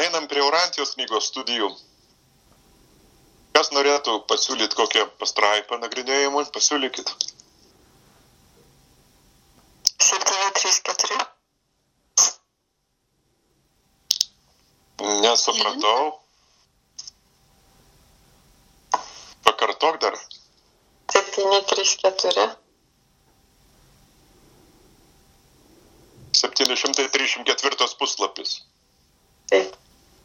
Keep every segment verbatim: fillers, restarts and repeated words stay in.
einam prie Urantijos knygos studijų. Kas norėtų pasiūlyti kokią pastraipą nagrinėjimui? Pasiūlykit. septyni trys keturi. Nesupratau. Pakartok dar. septyni trys keturi. septyni šimtai trisdešimt ketvirtas puslapis. Taip.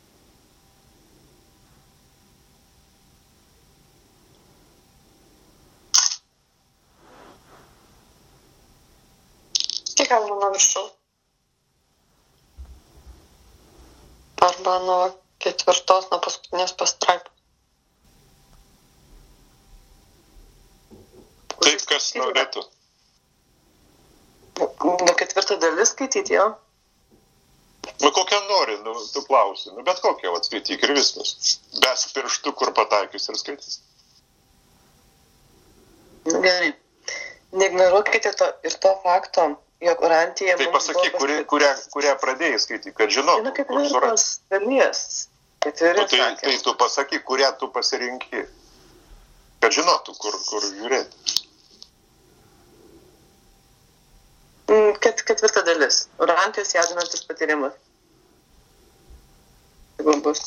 Kiek galima nuo viršaus? Arba nuo ketvirtos, nuo paskutinės pastraipos. Taip, kas norėtų. Nuo ketvirtą dalis skaityti, jo? Nu, kokią nori, nu, tu klausi. Nu, bet kokią atskaityk ir viskas. Besk pirštu, kur pataikys ir skaitys. Gerai. Neignoruokite to ir to fakto, jog Urantija... Tai pasakyk, kuri, kurią, kurią pradėjai skaityti, kad žinotų. Nu, ketvirtos dalies. Ketveri nu, tai, sakė. tai tu pasakyk, kurią tu pasirinki. Kad žinotų, kur, kur žiūrėti. Ket, ketvirta dalis. Urantijos jaudinantis patyrimas. Jeigu bus.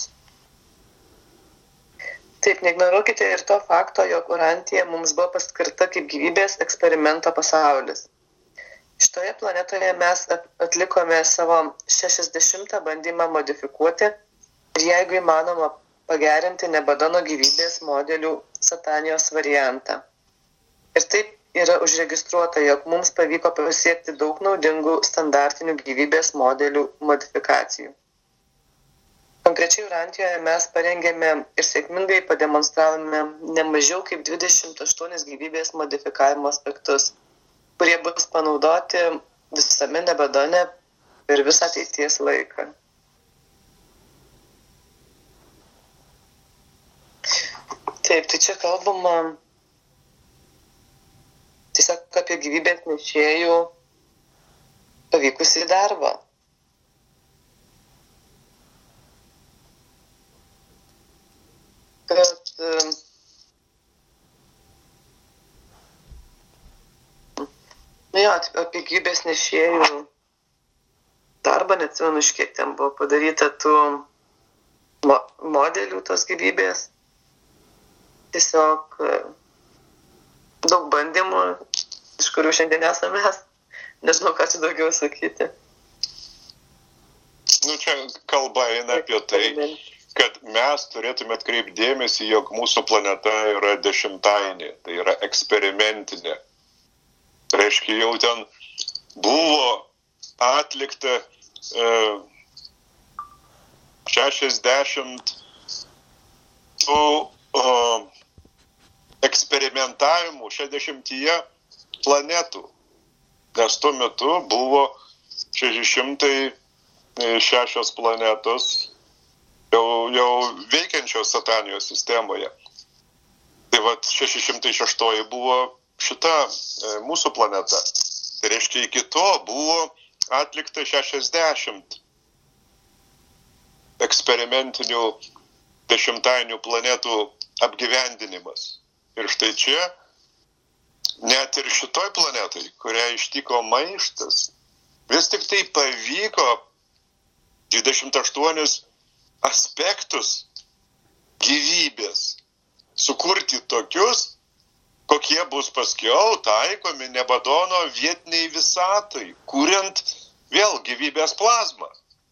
Taip, neignoruokite ir to fakto, jog Urantija mums buvo paskirta kaip gyvybės eksperimento pasaulis. Šitoje planetoje mes atlikome savo šešiasdešimtą bandymą modifikuoti ir jeigu įmanoma pagerinti Nebadono gyvybės modelių Satanijos variantą. Ir taip yra užregistruota, jog mums pavyko pasiekti daug naudingų standartinių gyvybės modelių modifikacijų. Konkrečiai Urantijoje mes parengėme ir sėkmingai pademonstravome ne mažiau kaip dvidešimt aštuonis gyvybės modifikavimo aspektus, kurie bus panaudoti visame Nebadone per visą ateities laiką. Taip, tai čia kalbama tiesiog apie gyvybės nešėjų pavykusį darbą. Kad nu jo, apie gyvybės nešėjų darbą, neatsimenu, iš kiek ten buvo padaryta tų mo modelių tos gyvybės. Tiesiog daug bandymų, iš kurių šiandien esame mes. Nežinau, ką čia daugiau sakyti. Nu, čia kalba eina apie tai, kad mes turėtume atkreipti dėmesį, jog mūsų planeta yra dešimtainė, tai yra eksperimentinė. Reiškia, jau ten buvo atlikta e, šešiasdešimt tų e, eksperimentavimų šešiasdešimtyje planetų, nes tuo metu buvo šeši šimtai šešios planetos jau, jau veikiančios Satanijos sistemoje. Tai vat šeši šimtai šeštoji buvo šita e, mūsų planeta. Tai reiškia, iki to buvo atlikta šešiasdešimt eksperimentinių dešimtainių planetų apgyvendinimas. Ir štai čia, net ir šitoj planetai, kurią ištiko maištas, vis tik tai pavyko dvidešimt aštuonis aspektus gyvybės sukurti tokius, kokie bus paskiau taikomi Nebadono vietiniai visatai, kuriant vėl gyvybės plazmą.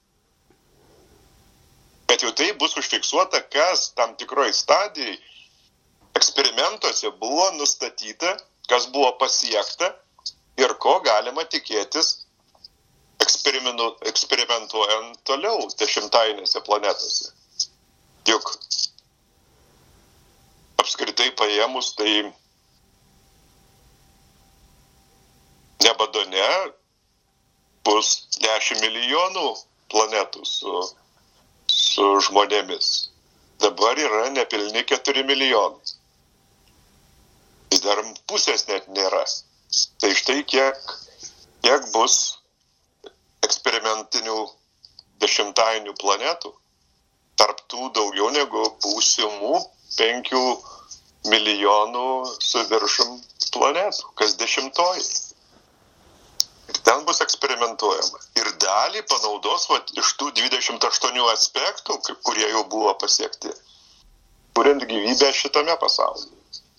Bet jau tai bus užfiksuota, kas tam tikroj stadijai eksperimentuose buvo nustatyta, kas buvo pasiekta ir ko galima tikėtis eksperimentuojant toliau dešimtainėse planetose. Juk apskritai paėmus, tai Nebadone bus dešimt milijonų planetų su, su žmonėmis. Dabar yra nepilni keturi milijonai. Tai dar pusės net nėra. Tai štai kiek, kiek bus eksperimentinių dešimtainių planetų tarptų daugiau negu būsimų penkių milijonų su viršum planetų, kas dešimtoji. Ir ten bus eksperimentuojama. Ir dalį panaudos va, iš tų dvidešimt aštuonių aspektų, kurie jau buvo pasiekti, kuriant gyvybę šitame pasaulyje.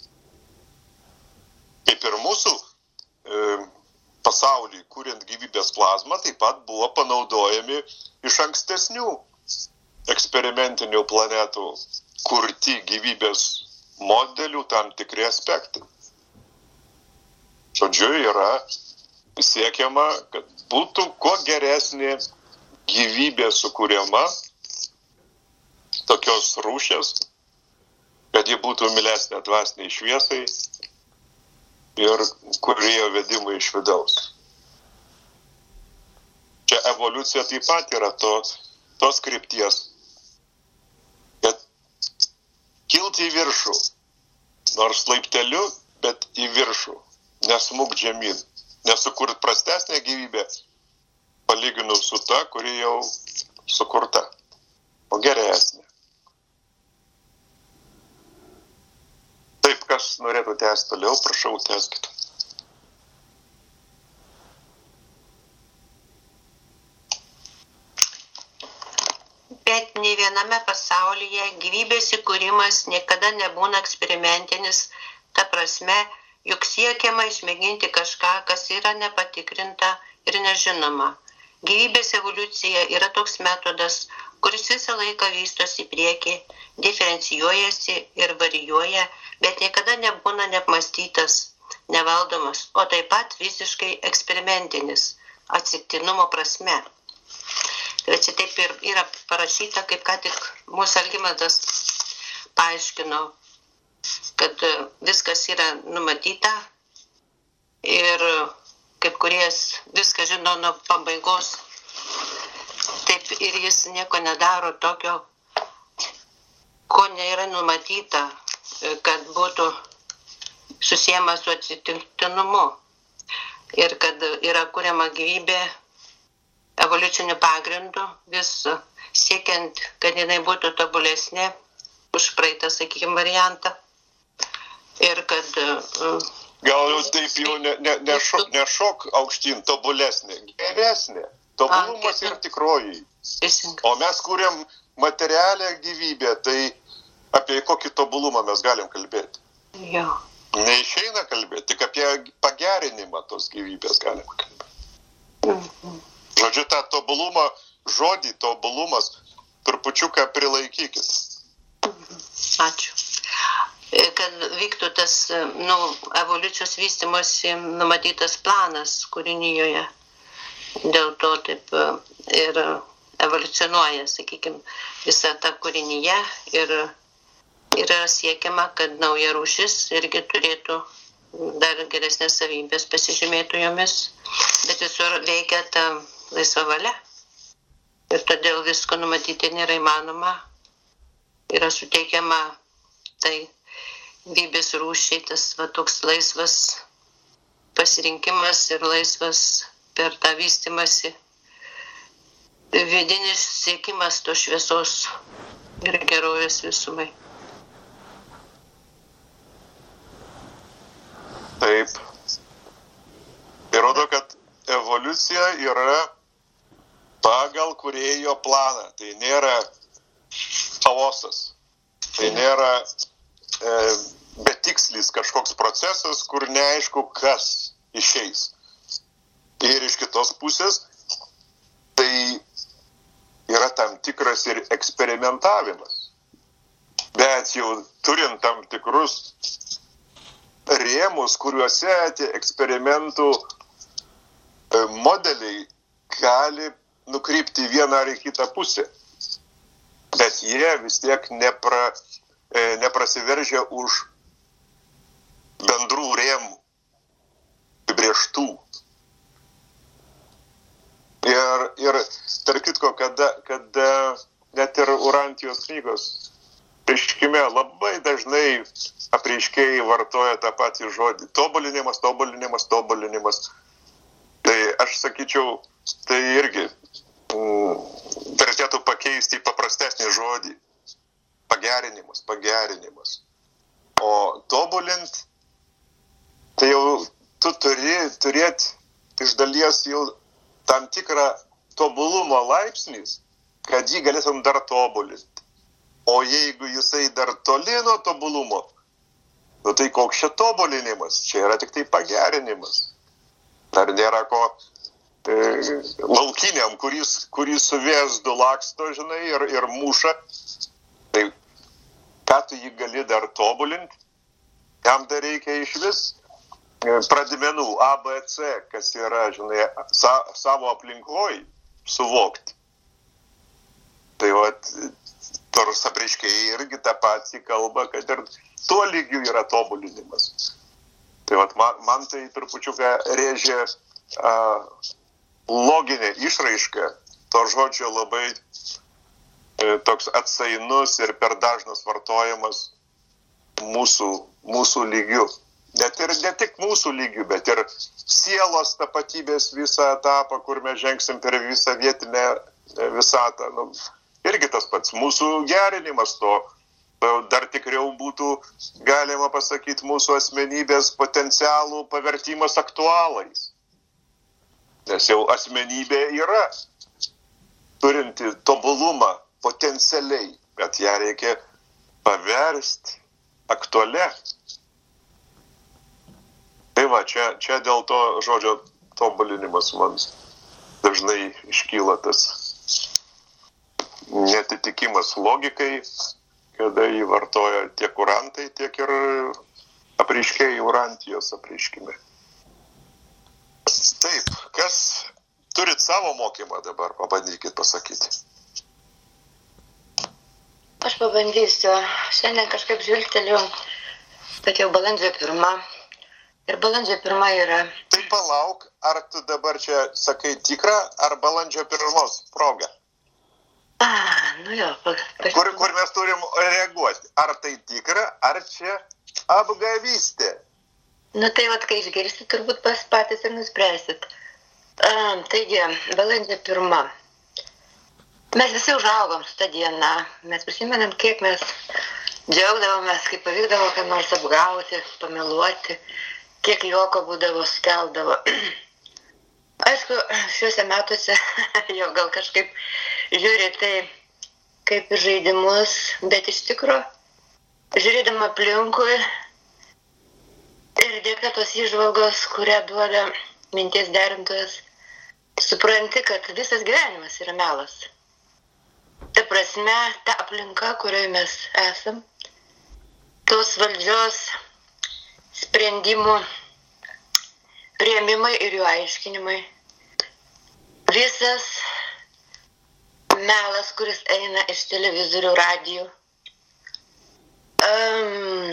Kaip ir mūsų e, pasaulyje, kuriant gyvybės plazmą, taip pat buvo panaudojami iš ankstesnių eksperimentinių planetų kurti gyvybės modelių tam tikri aspektai. Žodžiu, yra siekiama, kad būtų kuo geresnė gyvybė sukūriama, tokios rūšies, kad ji būtų milesnė dvasiniai šviesai ir kūrėjo vedimui iš vidaus. Čia evoliucija taip pat yra to, tos krypties, kad kilti į viršų, nors laipteliu, bet į viršų, nesmukt žemyn. Nesukurt prastesnę gyvybę, palyginus su ta, kuri jau sukurta, o geresnė. Taip, kas norėtų tęsti toliau, prašau, tęskite. Bet nei viename pasaulyje gyvybės įkūrimas niekada nebūna eksperimentinis, ta prasme, juk siekiama išmėginti kažką, kas yra nepatikrinta ir nežinoma. Gyvybės evoliucija yra toks metodas, kuris visą laiką vystosi į priekį, diferencijuojasi ir varijuoja, bet niekada nebūna neapmąstytas, nevaldomas, o taip pat visiškai eksperimentinis, atsitiktinumo prasme. Tai čia taip ir yra parašyta, kaip ką tik mūsų Algimantas paaiškino, kad viskas yra numatyta ir kaip kuries viską žino nuo pabaigos, taip ir jis nieko nedaro tokio, ko nėra numatyta, kad būtų susiejama su atsitiktinumu ir kad yra kuriama gyvybė evoliuciniu pagrindu, vis siekiant, kad jinai būtų tobulesnė už praeitą, sakykime, variantą. Ir kad... Uh, Gal jau taip jau ne, ne, nešok, nešok aukštyn, tobulesnė, geresnė. Tobulumas yra tikroji. O mes kūrėm materialią gyvybę, tai apie kokį tobulumą mes galim kalbėti? Jo. Neišeina kalbėti, tik apie pagerinimą tos gyvybės galim kalbėti. Mhm. Žodžiu, tą tobulumą, žodį tobulumas, trupučiuką prilaikykit. Ačiū. Kad vyktų tas nu, evoliucijos vystymosi numatytas planas kūrinijoje. Dėl to taip ir evoliucionuoja, sakykime, visa ta kūrinyje ir yra siekiama, kad nauja rūšis irgi turėtų dar geresnės savybės, pasižymėtų jomis, bet visur veikia ta laisva valia. Ir todėl visko numatyti nėra įmanoma. Yra suteikiama tai gyvybės rūšiai, tas va, toks laisvas pasirinkimas ir laisvas per tą vystymąsi vidinis siekimas to šviesos ir gerovės visumai. Taip. Ir rodo, kad evoliucija yra pagal kūrėjo planą. Tai nėra chaosas. Tai nėra e, betikslis kažkoks procesas, kur neaišku, kas išeis. Ir iš kitos pusės, tai yra tam tikras ir eksperimentavimas. Bet jau turint tam tikrus rėmus, kuriuose tie eksperimentų modeliai gali nukrypti vieną ar į kitą pusę. Bet jie vis tiek nepra, neprasiveržia už bendrų rėmų, apibrėžtų. Ir, ir tarp kitko, kada, kada net ir Urantijos knygos reiškime labai dažnai apreiškėjai vartoja tą patį žodį. Tobulinimas, tobulinimas, tobulinimas. Tai aš sakyčiau, tai irgi mm, vertėtų pakeisti į paprastesnį žodį. Pagerinimas, pagerinimas. O tobulint, tai jau tu turi turėti iš dalies jau tam tikrą tobulumo laipsnis, kad jį galėtum dar tobulinti. O jeigu jisai dar toli nuo tobulumo, nu tai koks čia tobulinimas? Čia yra tik tai pagerinimas. Dar nėra ko e, laukiniam, kuris, kuris su vėzdu laksto, žinai, ir, ir muša. Tai ką tu jį gali dar tobulinti? Jam dar reikia iš vis pradmenų A, B, C, kas yra, žinai, sa, savo aplinkoj suvokti. Tai vat, tors apreiškėjai irgi tą patį kalba, kad ir tuo lygiu yra tobulinimas. Tai vat, man, man tai trupučiuką rėžė a, loginė išraiška, to žodžio labai e, toks atsainus ir per dažnas vartojamas mūsų, mūsų lygiu. Net ir ne tik mūsų lygių, bet ir sielos tapatybės visą etapą, kur mes žengsim per visą vietinę visatą. Nu, irgi tas pats mūsų gerinimas to. Dar tikriau būtų galima pasakyti mūsų asmenybės potencialų pavertimas aktualais. Nes jau asmenybė yra turinti tobulumą potencialiai, bet ją reikia paversti aktualią. Tai va, čia, čia dėl to žodžio tobulinimas man dažnai iškyla tas netitikimas logikai, kada jį vartoja tiek kurantai, tiek ir apreiškėjai urantijos apreiškime. Taip, kas turit savo mokymą dabar, pabandykit pasakyti. Aš pabandysiu. Šiandien kažkaip žvilgteliu, kad jau balandžio pirma. Ir balandžio pirma yra... Tai palauk, ar tu dabar čia sakai tikrą, ar balandžio pirmos progą? A, nu jo. Pa, pa... Kur, kur mes turim reaguoti? Ar tai tikra, ar čia apgavystė? Nu tai vat, kai išgirsit, turbūt pas patys ir nuspręsit. A, taigi, balandžio pirma. Mes visi užaugom su tą dieną. Mes prisimenam, kiek mes džiaugdavomės, kaip pavykdavo, kad nors apgauti, pameluoti, kiek juoko būdavo, sukeldavo. Aišku, šiuose metuose jau gal kažkaip žiūri tai kaip ir žaidimus, bet iš tikro, žiūrėdama aplinkui ir dėka tos įžvalgos, kurią duoda minties derintojas, supranti, kad visas gyvenimas yra melas. Ta prasme, ta aplinka, kurioje mes esam, tos valdžios sprendimų priėmimai ir jų aiškinimai. Visas melas, kuris eina iš televizorių, radijų. Um,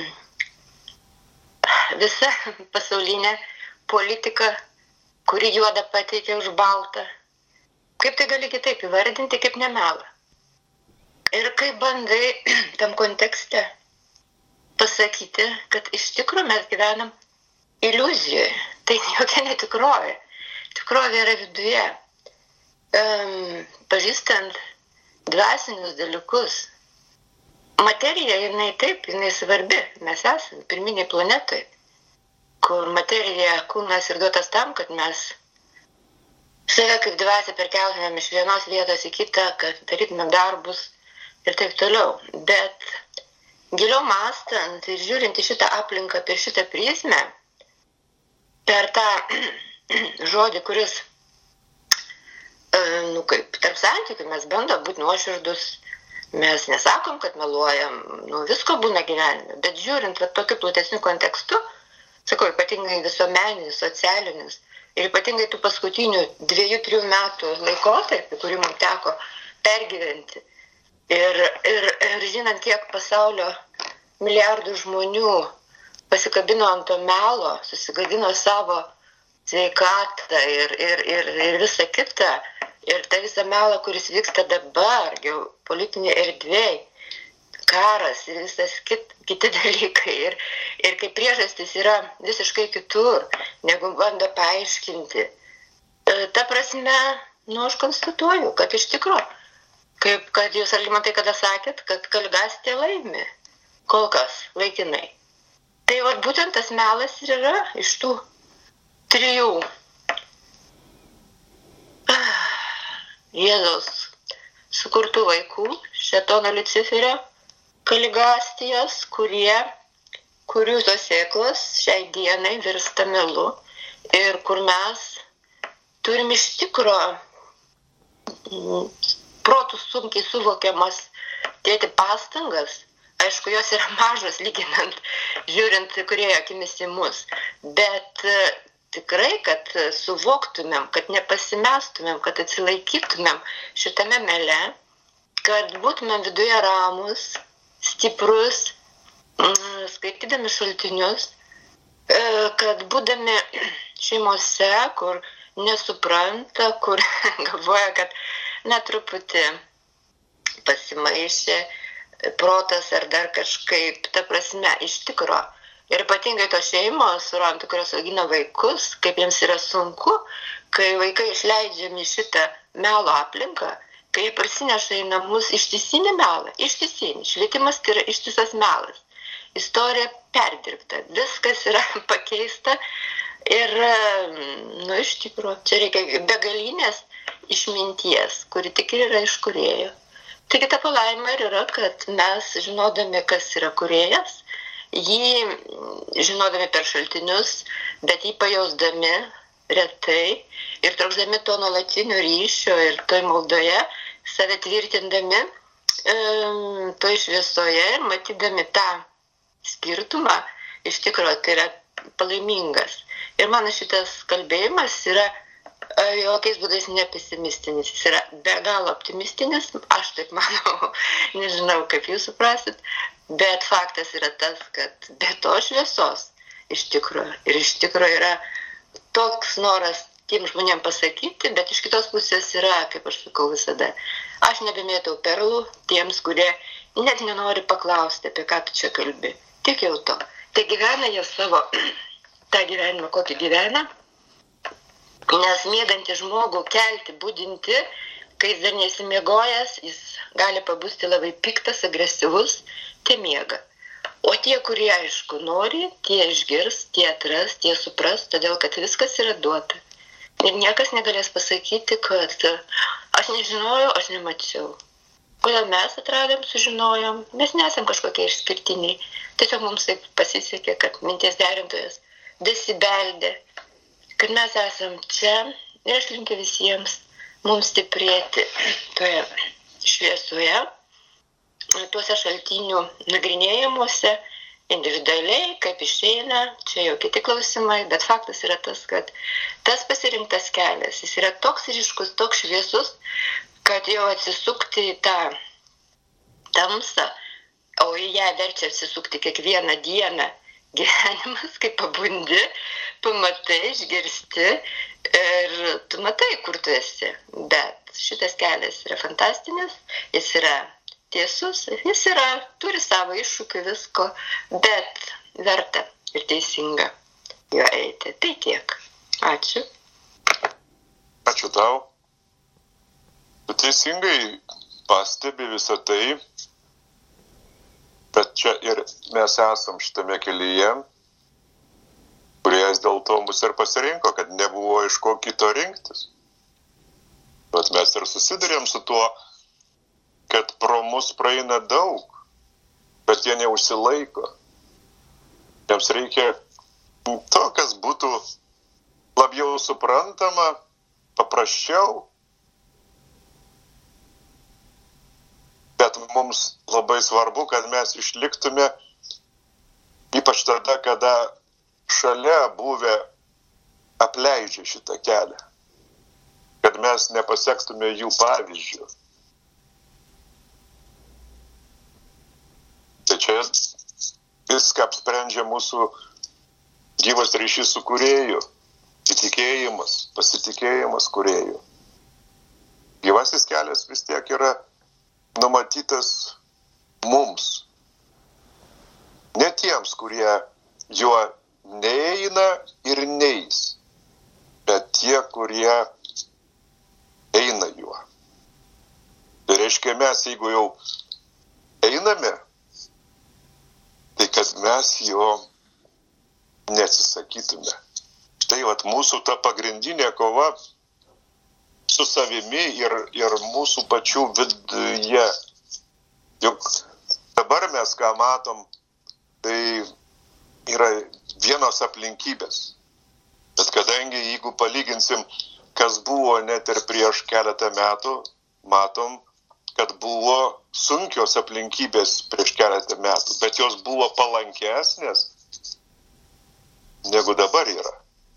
visa pasaulinė politika, kuri juoda pateikia už baltą. Kaip tai gali kitaip įvardinti, kaip nemelą? Ir kaip bandai tam kontekste pasakyti, kad iš tikrųjų mes gyvenam iliuzijoje. Tai jokia netikrovė. Tikrovė yra viduje. Um, pažįstant dvasinius dalykus. Materija, jinai taip, jinai svarbi. Mes esame pirminiai planetai, kur materija, kūnas ir duotas tam, kad mes save kaip dvasią perkeltumėm iš vienos vietos į kitą, kad darytumėm darbus ir taip toliau. Bet giliau mąstant ir žiūrint į šitą aplinką per šitą prizmę, per tą žodį, kuris, nu kaip, tarp santykių mes bandom būti nuoširdus, mes nesakom, kad meluojam, nu visko būna gyvenime, bet žiūrint va, tokiu platesniu kontekstu, sakau, ypatingai visuomeninis, socialinis, ir ypatingai tų paskutinių dviejų, trijų metų laikotarpį, kurį mums teko pergyventi, ir, ir, ir žinant, kiek pasaulio milijardų žmonių pasikabino ant to melo, susigadino savo sveikatą ir, ir, ir, ir visą kitą. Ir tą visą melą, kuris vyksta dabar, politinė erdvėj, karas ir visas kit, kiti dalykai. Ir, ir kaip priežastis yra visiškai kitur, negu bando paaiškinti. Ta prasme, nu aš konstatuoju, kad iš tikrųjų Kaip kad jūs, Algimantai, kada sakėt, kad Kaligastija laimi, kol kas, laikinai. Tai vat būtent tas melas ir yra iš tų trijų Jėzaus sukurtų vaikų, Šėtono, Liuciferio, Kaligastijos, kurie, kurių tos sėklos šiai dienai virsta melu ir kur mes turim iš tikro protų sunkiai suvokiamas dėti pastangas. Aišku, jos yra mažos lyginant, žiūrint kurioje akimis į mus. Bet tikrai, kad suvoktumėm, kad nepasimestumėm, kad atsilaikytumėm šitame mele, kad būtumėm viduje ramus, stiprus, skaitydami šaltinius, kad būdami šeimose, kur nesupranta, kur galvoja, kad netruputį pasimaišė protas ar dar kažkaip, ta prasme, iš tikro. Ir ypatingai tos šeimos, surantų, kurios augina vaikus, kaip jiems yra sunku, kai vaikai išleidžiami šitą melo aplinką, kai jie prasineša į namus ištisinį melą, ištisinį. Švietimas tai yra ištisas melas. Istorija perdirbta, viskas yra pakeista ir, nu, iš tikro, čia reikia begalinės išminties, kuri tik ir yra iš kūrėjo. Taigi ta palaima ir yra, kad mes, žinodami, kas yra kūrėjas, jį žinodami per šaltinius, bet jį pajausdami retai ir trokšdami to nuolatinio ryšio ir toj maldoje, save tvirtindami um, toj šviesoje ir matydami tą skirtumą, iš tikrųjų tai yra palaimingas. Ir mano šitas kalbėjimas yra jokiais būdais nepesimistinis, jis yra be galo optimistinis, aš taip manau, nežinau, kaip jūs suprasit, bet faktas yra tas, kad be to šviesos iš tikrųjų, ir iš tikrųjų yra toks noras tiem žmonėm pasakyti, bet iš kitos pusės yra, kaip aš sakau visada, aš nebemėtau perlų tiems, kurie net nenori paklausti, apie ką tu čia kalbi, tik jau to. Tai gyvena jie savo tą gyvenimą, kokį gyvena. Nes miegantį žmogų kelti, budinti, kai jis dar nesimiegojęs, jis gali pabusti labai piktas, agresyvus, tie miega. O tie, kurie aišku nori, tie išgirs, tie atras, tie supras, todėl kad viskas yra duota. Ir niekas negalės pasakyti, kad aš nežinojau, aš nemačiau. Kodėl mes atradom, sužinojom, mes nesam kažkokie išskirtiniai. Tiesiog mums taip pasisekė, kad minties derintojas dasibeldė, kad mes esam čia ir aš linkiu visiems mums stiprėti toje šviesoje, tuose šaltinių nagrinėjimuose, individualiai, kaip išeina, čia jau kiti klausimai, bet faktas yra tas, kad tas pasirinktas kelias, jis yra toks ryškus, toks šviesus, kad jau atsisukti į tą tamsą, o į ją verčia atsisukti kiekvieną dieną gyvenimas, kaip pabundi, pamatai, išgirsti ir tu matai, kur tu esi. Bet šitas kelias yra fantastinis, jis yra tiesus, jis yra, turi savo iššūkių visko, bet verta ir teisinga jo eiti. Tai tiek. Ačiū. Ačiū tau. Tu teisingai pastebi visą tai, bet čia ir mes esam šitame kelyje, kuries dėl to mus ir pasirinko, kad nebuvo iš ko kito rinktis. Bet mes ir susidurėm su tuo, kad pro mus praeina daug, bet jie neužsilaiko. Jiems reikia to, kas būtų labiau suprantama, paprasčiau. Bet mums labai svarbu, kad mes išliktume, ypač tada, kada šalia buvę apleidžia šitą kelią. Kad mes nepasektume jų pavyzdžių. Tai čia viską apsprendžia mūsų gyvas ryšys su kūrėju, įtikėjimas, pasitikėjimas kūrėju. Gyvasis kelias vis tiek yra numatytas mums. Ne tiems, kurie juo neeina ir neis, bet tie, kurie eina juo. Tai reiškia, mes jeigu jau einame, tai kad mes jo neatsisakytume. Štai vat mūsų ta pagrindinė kova su savimi ir, ir mūsų pačių viduje. Juk dabar mes ką matom, tai yra vienos aplinkybės. Bet kadangi jeigu palyginsim, kas buvo net ir prieš keletą metų, matom, kad buvo sunkios aplinkybės prieš keletą metų, bet jos buvo palankesnės negu dabar yra.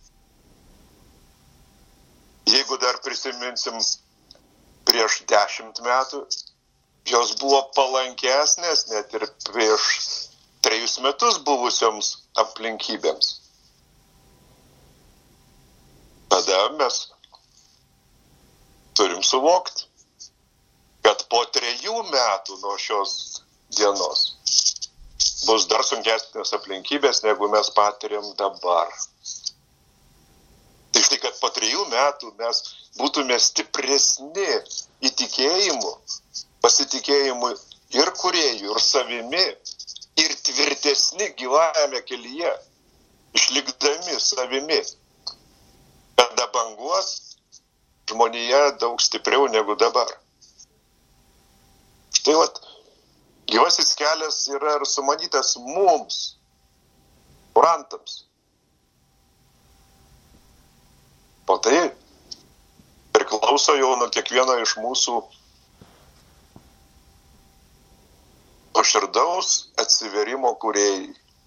Jeigu dar prisiminsim prieš dešimt metų, jos buvo palankesnės net ir prieš trejus metus buvusioms aplinkybėms. Tada mes turim suvokti, kad po trejų metų nuo šios dienos bus dar sunkesnės aplinkybės, negu mes patiriam dabar. Tai štai, kad po trejų metų mes būtume stipresni įtikėjimu, pasitikėjimu ir kūrėjų, ir savimi, ir tvirtesni gyvajame kelyje, išlikdami savimi. Kada banguos žmonija daug stipriau negu dabar. Štai vat, gyvasis kelias yra ir sumanytas mums, kurantams. O tai priklauso jau nuo kiekvieno iš mūsų nuoširdaus atsiverimo kūrėjai.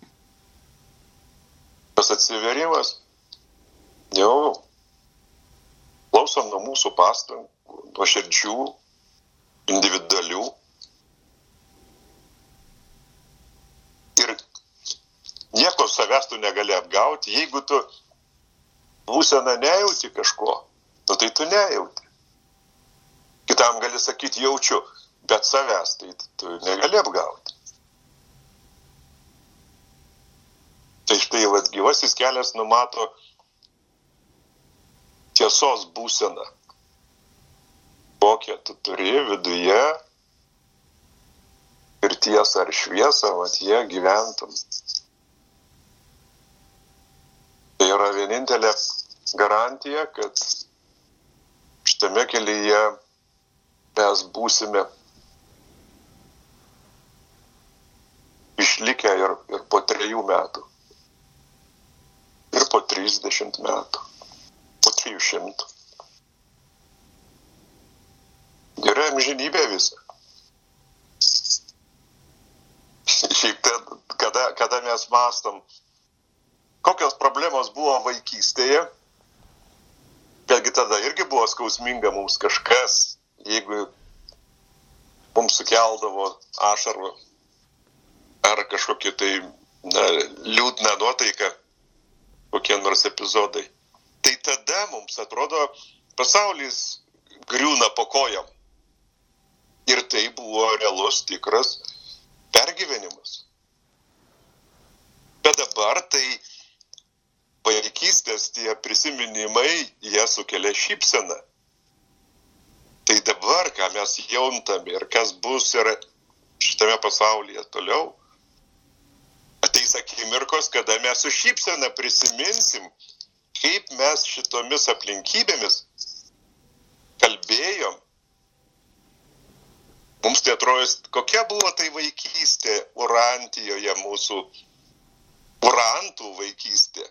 Tas atsiverimas jau klauso nuo mūsų pastangų, nuoširdžių, individualių. Ir nieko savęs tu negali apgauti. Jeigu tu būseną nejauti kažko, nu tai tu nejauti. Kitam gali sakyti jaučiu, bet savęs tai tu negali apgauti. Tai štai vat, gyvasis kelias numato tiesos būseną. Kokią tu turi viduje ir tiesą ar šviesą, vat jie gyventum. Tai yra vienintelė garantija, kad šitame kelyje mes būsime išlikę ir, ir po trejų metų, ir po trisdešimt metų, po trijų šimtų. Yra amžinybė visa. Šiaip tai, kada, kada mes mąstom, kokios problemos buvo vaikystėje, betgi tada irgi buvo skausminga mums kažkas, jeigu mums sukeldavo ašarų ar kažkokie tai na, liūdną nuotaiką, kokie nors epizodai. Tai tada mums atrodo pasaulis griūna po kojom. Ir tai buvo realus, tikras pergyvenimas. Bet dabar tai vaikystės tie prisiminimai, jie sukelia šypseną. Tai dabar, ką mes jauntame ir kas bus ir šitame pasaulyje toliau, ateis akimirkos, kada mes su šypsena prisiminsim, kaip mes šitomis aplinkybėmis kalbėjom. Mums tai atrodo, kokia buvo tai vaikystė Urantijoje, mūsų urantų vaikystė.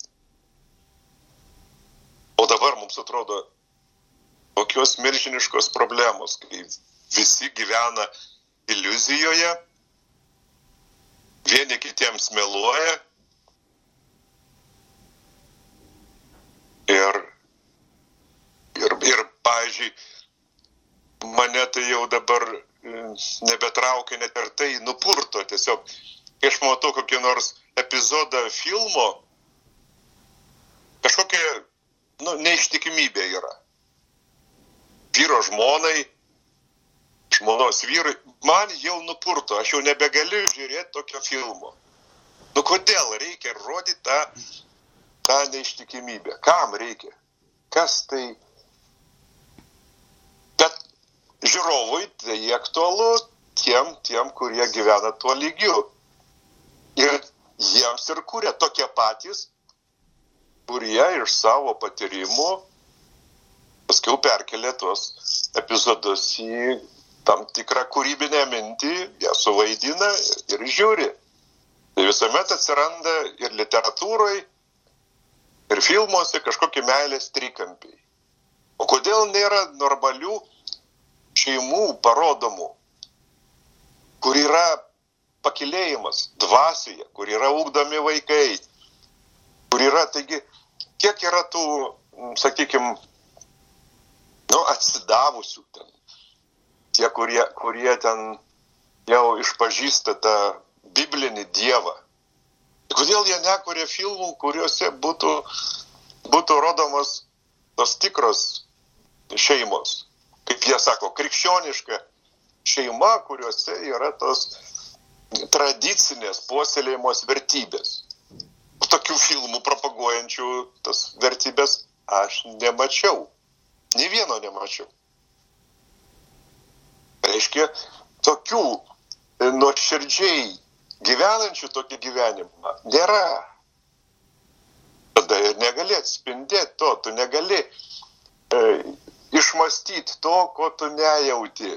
O dabar mums atrodo, kokios milžiniškos problemos, kai visi gyvena iliuzijoje, vieni kitiems meluoja ir, ir, ir pavyzdžiui, mane tai jau dabar nebetraukia net ir tai nupurto tiesiog. Kai aš matau kokį nors epizodą filmo, kažkokia nu, neištikimybė yra. Vyro žmonai, žmonos vyrui, man jau nupurto, aš jau nebegaliu žiūrėti tokio filmo. Nu kodėl reikia rodyti tą, tą neištikimybę? Kam reikia? Kas tai? Bet žiūrovui tai aktualu tiem, tiem, kurie gyvena tuo lygiu. Ir jiems ir kuria tokie patys, kurie iš savo patyrimų paskiau perkelia tuos epizodus į tam tikrą kūrybinę mintį, ją suvaidina ir žiūri. Tai visuomet atsiranda ir literatūroje, ir filmuose kažkokie meilės trikampiai. O kodėl nėra normalių šeimų parodomų, kur yra pakilėjimas dvasioje, kur yra ugdomi vaikai, kur yra, taigi, kiek yra tų, sakykime, nu, atsidavusių ten, tie, kurie, kurie ten jau išpažįsta tą biblinį dievą. Kodėl jie nekuria filmų, kuriuose būtų, būtų rodomos tos tikros šeimos, kaip jie sako, krikščioniška šeima, kuriuose yra tos tradicinės puoselėjimos vertybės. Tokių filmų propaguojančių tas vertybės aš nemačiau. Nė vieno nemačiau. Reiškia, tokių nuoširdžiai gyvenančių tokį gyvenimą nėra. Tada ir negali atspindėti to, tu negali e, išmastyti to, ko tu nejauti.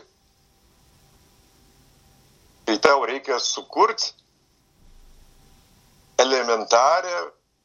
Tai tau reikia sukurti elementarę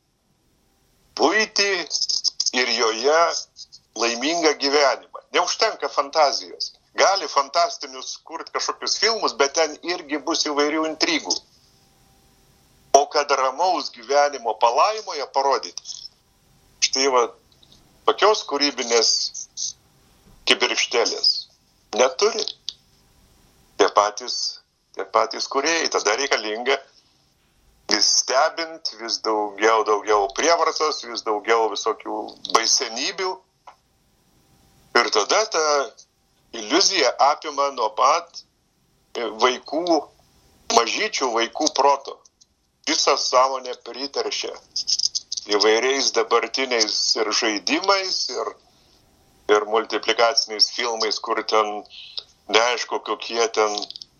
buitį ir joje laimingą gyvenimą. Neužtenka fantazijos. Gali fantastinius kurti kažkokius filmus, bet ten irgi bus įvairių intrigų. O kad ramaus gyvenimo palaimoje parodyti, štai va, tokios kūrybinės kibirkštėlės neturi. Tie patys, tie patys kūrėjai, tada reikalinga vis stebint, vis daugiau, daugiau prievartos, vis daugiau visokių baisenybių. Ir tada ta iliuzija apima nuo pat vaikų, mažyčių vaikų proto. Visą sąmonę priteršia įvairiais dabartiniais ir žaidimais, ir, ir multiplikaciniais filmais, kur ten neaišku, kokie ten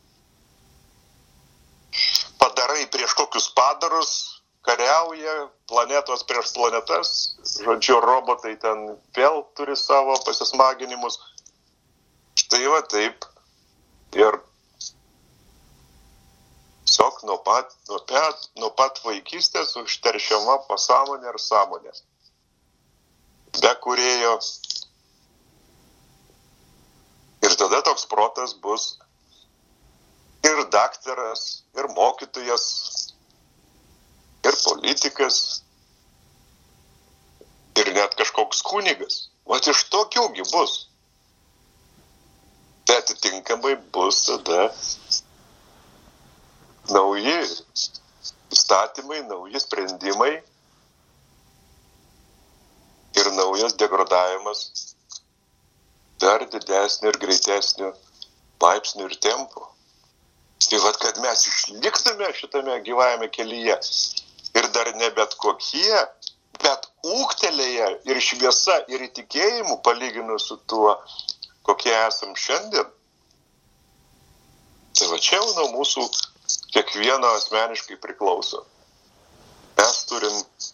padarai prieš kokius padarus, kariauja, planetos prieš planetas, žodžiu, robotai ten vėl turi savo pasismaginimus. Štai va taip ir tiesiog nuo pat, nuo pat, nuo pat vaikystės užteršiama pasąmonė ir sąmonė. Be kūrėjo. Ir tada toks protas bus ir daktaras, ir mokytojas, ir politikas, ir net kažkoks kunigas. Vat iš tokiųgi bus. Tai atitinkamai bus tada nauji įstatymai, nauji sprendimai ir naujas degradavimas dar didesnio ir greitesnio laipsnių ir tempo. Tai vad, kad mes išliktume šitame gyvajame kelyje ir dar ne bet kokie, bet ūgtelėję ir šviesa ir įtikėjimu palyginus su tuo, kokie esam šiandien. Tai va čia jau nuo mūsų kiekvieno asmeniškai priklauso. Mes turim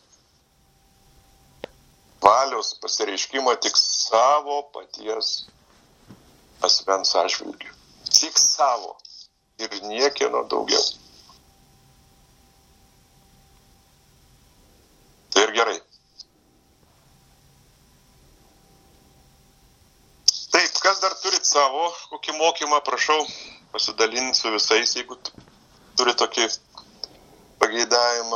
valios pasireiškimą tik savo paties asmens atžvilgiu. Tik savo ir niekieno daugiau. Tai ir gerai. Taip, kas dar turit savo kokį mokymą, prašau, pasidalinti su visais, jeigu turi tokį pageidavimą.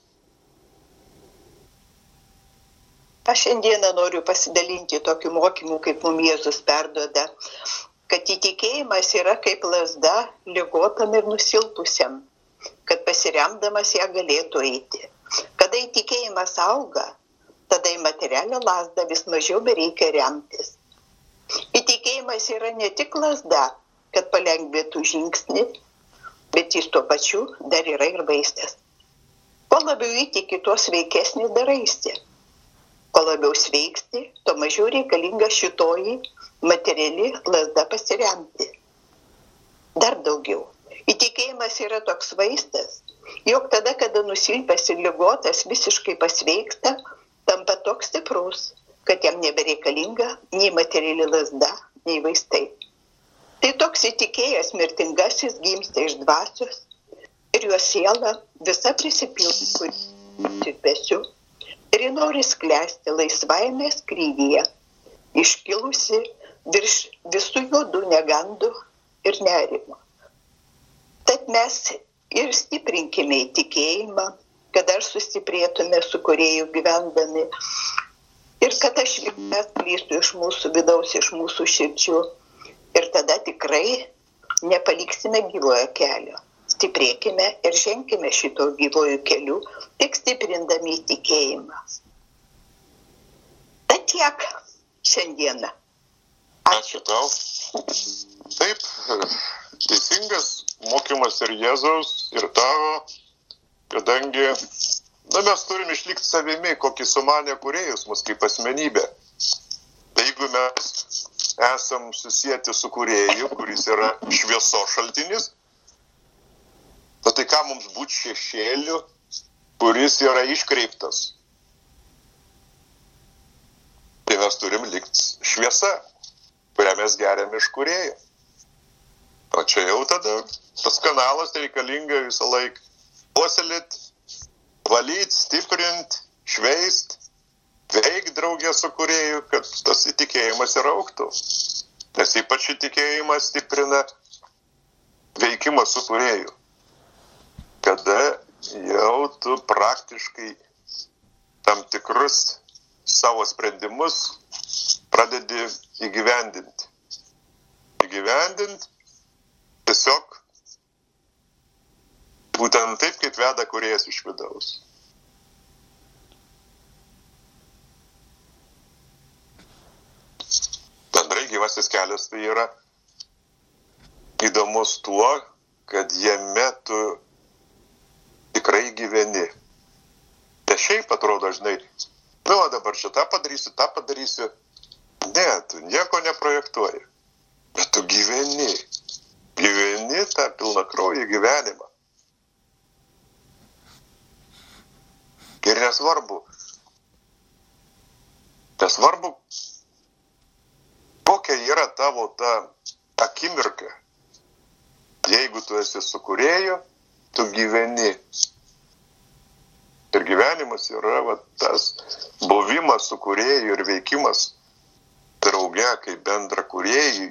Aš šiandieną noriu pasidalinti tokiu mokymu, kaip mums Jėzus perduoda, kad įtikėjimas yra kaip lazda ligotam ir nusilpusiam, kad pasiremdamas ją galėtų eiti. Kada įtikėjimas auga, tada į materialią lazdą vis mažiau bereikia remtis. Įtikėjimas yra ne tik lazda, kad palengvėtų žingsnį, bet jis tuo pačiu dar yra ir vaistas. Kuo labiau įtiki, tuo sveikesnį daraisi. O labiau sveikti, to mažiau reikalinga šitoji materiali lazda pasiremti. Dar daugiau. Įtikėjimas yra toks vaistas, jog tada, kada nusilpęs ir ligotas visiškai pasveiksta, tampa toks stiprus, kad jam nebereikalinga nei materiali lazda, nei vaistai. Tai toks įtikėjęs mirtingasis gimsta iš dvasios ir jo siela visa prisipildo silpesiu ir ji nori sklęsti laisvajame skrydyje, iškilusi virš visų juodų negandų ir nerimo. Tad mes ir stiprinkime įtikėjimą, kad dar sustiprėtume su Kūrėju gyvendami ir kad aš viltis plystų iš mūsų vidaus, iš mūsų širdžių. Ir tada tikrai nepaliksime gyvojo kelio. Stiprėkime ir ženkime šito gyvojų kelių, tik stiprindami įtikėjimą. Tai tiek šiandieną. Ačiū tau. Taip, teisingas mokymas ir Jėzaus, ir tavo, kadangi na, mes turim išlikti savimi, kokį sumanė Kūrėjus mus kaip asmenybė. Tai jeigu mes esam susijęti su Kūrėju, kuris yra šviesos šaltinis, tai ką mums būti šešėliu, kuris yra iškreiptas? Tai mes turim likti šviesa, kurią mes geriam iš Kūrėjo. O čia jau tada tas kanalas reikalinga visą laiką puoselėti, valyti, stiprinti, šveist, veikti draugę su Kūrėju, kad tas įtikėjimas ir augtų. Nes ypač įtikėjimas stiprina veikimą su Kūrėju. Kada jau tu praktiškai tam tikrus savo sprendimus pradedi įgyvendinti. Įgyvendinti tiesiog būtent taip, kaip veda Kūrėjas iš vidaus. Bendrai gyvasis kelias tai yra įdomus tuo, kad jame tu tikrai gyveni. Ne šiaip atrodo, žinai, nu, dabar šitą padarysiu, tą padarysiu. Ne, tu nieko neprojektuoji. Bet tu gyveni. Gyveni tą pilnakraujį gyvenimą. Ir nesvarbu. Nesvarbu, kokia yra tavo ta akimirka. Jeigu tu esi su Kūrėju, tu gyveni. Ir gyvenimas yra va, tas buvimas su Kūrėju ir veikimas drauge kaip bendra Kūrėjui.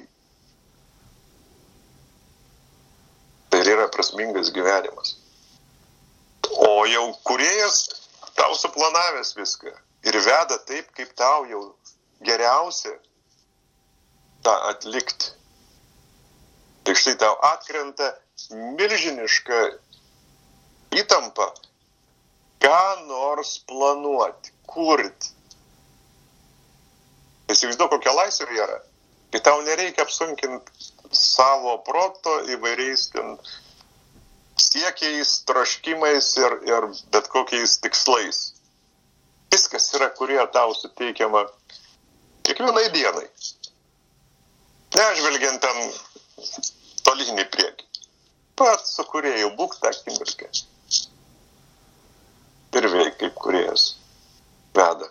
Tai yra prasmingas gyvenimas. O jau Kūrėjas tau suplanavęs viską ir veda taip, kaip tau jau geriausia tą atlikti. Tai štai tau atkrenta milžiniška įtampa, ką nors planuoti, kurti. Įsivaizduok, kokia laisvė yra, kai tau nereikia apsunkinti savo proto įvairiais ten siekiais, troškimais ir, ir bet kokiais tikslais. Viskas yra, kurie tau suteikiama kiekvienai dienai. Nežvelgiant ten tolyn į priekį. Pats su Kūrėju būk tą akimirką. Ir veik kaip Kūrėjas veda.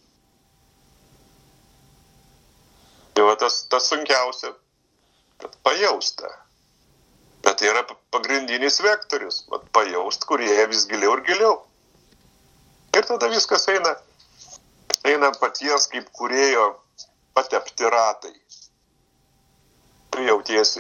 Tai va tas, tas sunkiausia, kad pajausta. Bet tai yra pagrindinis vektorius. Vat pajaust Kūrėją vis giliau ir giliau. Ir tada viskas eina, eina paties kaip Kūrėjo patepti ratai. Tu jautiesi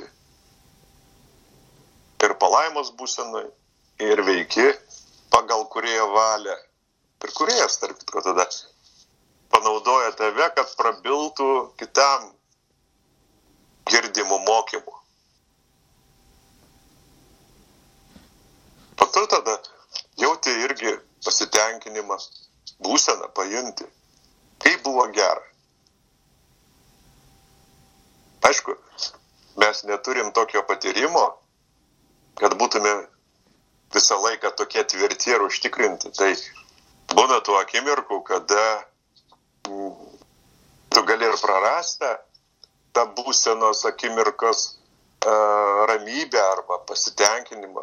ir palaimos būsenai, ir veiki pagal Kūrėjo valią. Ir Kūrėjas, tarp kitko, tada panaudoja tave, kad prabiltų kitam girdimų mokymų. Po to tada jauti irgi pasitenkinimą, būseną pajunti, kaip buvo gera. Aišku, mes neturim tokio patyrimo, kad būtume visą laiką tokie tvirti ir užtikrinti. Tai būna tų akimirkų, kada tu gali ir prarasti tą būsenos akimirkos ramybę arba pasitenkinimą.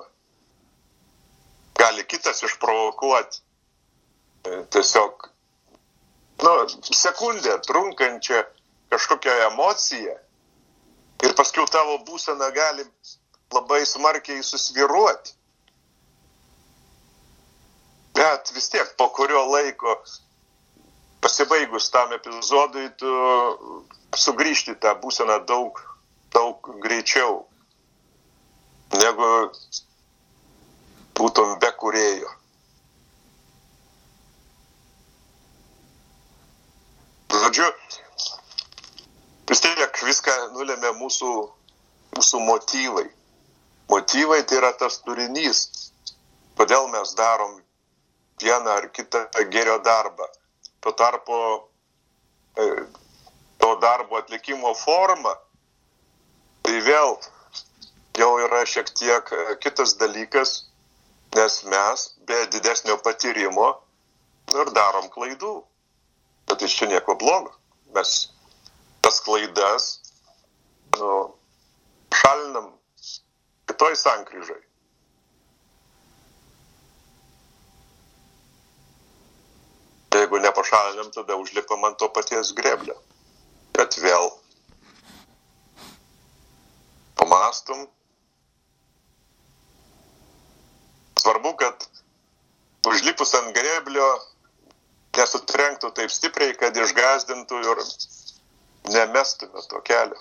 Gali kitas išprovokuoti tiesiog nu, sekundę trunkančią kažkokią emociją ir paskui tavo būsena gali labai smarkiai susvyruoti. Bet vis tiek po kurio laiko pasibaigus tam epizodui tu sugrįžti tą būseną daug, daug greičiau, negu būtum be kūrėjo. Žodžiu, vis tiek viską nulėmė mūsų, mūsų motyvai. Motyvai tai yra tas turinys, kodėl mes darom vieną ar kitą gėrio darbą. Tuo tarpu to darbo atlikimo forma, tai vėl jau yra šiek tiek kitas dalykas, nes mes be didesnio patyrimo ir darom klaidų. Bet iš čia nieko blogo. Mes tas klaidas nu, šalinam kitoj sankryžai. Jeigu nepašalinam, tada užlipam ant to paties greblio. Bet vėl pamastum. Svarbu, kad užlipus ant greblio nesutrenktų taip stipriai, kad išgazdintų ir nemestume to kelio.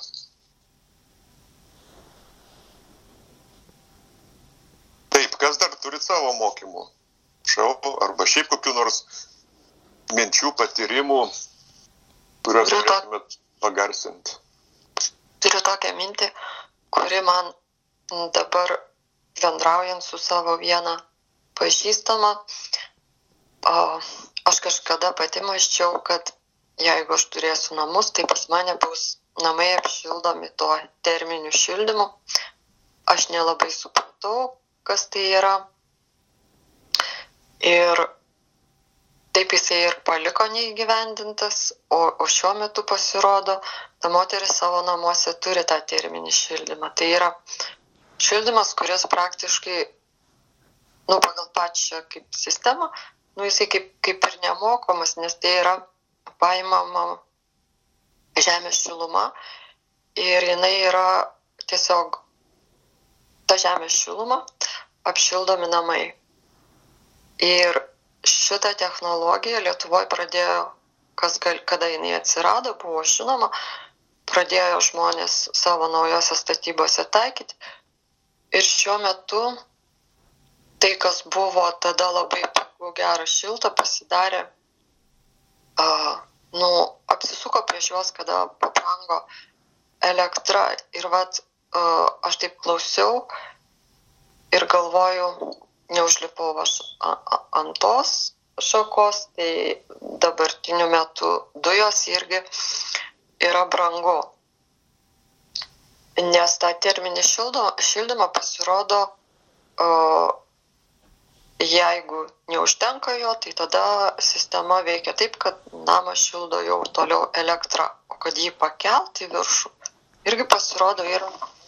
Taip, kas dar turi savo mokymų? Šau, arba šiaip kokių nors minčių, patyrimų, kuriuos galėtumėt pagarsinti. Turiu tokią mintį, kuri man dabar bendraujant su savo viena pažįstama, aš kažkada pati mąsčiau, kad jeigu aš turėsiu namus, tai pas mane bus namai apšildomi to terminiu šildymu. Aš nelabai supratau, kas tai yra. Ir taip jisai ir paliko neįgyvendintas, o, o šiuo metu pasirodo, ta moteris savo namuose turi tą terminį šildymą. Tai yra šildymas, kuris praktiškai, nu, pagal pačią kaip sistemą, nu, jisai kaip, kaip ir nemokamas, nes tai yra paimama žemės šiluma ir jinai yra tiesiog ta žemės šiluma apšildomi namai. Ir šitą technologiją Lietuvoje pradėjo, kas gal, kada jinai atsirado, buvo žinoma, pradėjo žmonės savo naujose statybose taikyti. Ir šiuo metu tai, kas buvo tada labai pigu, gera, šilta, pasidarė, uh, nu, apsisuko prieš juos, kada pabrango elektra. Ir vat, uh, aš taip klausiau ir galvoju, neužlipau aš ant tos šakos, tai dabartiniu metu dujos irgi yra brangu. Nes tą terminį šildymą pasirodo, o, jeigu neužtenka jo, tai tada sistema veikia taip, kad namą šildo jau toliau elektra, o kad jį pakelt į viršų, irgi pasirodo yra.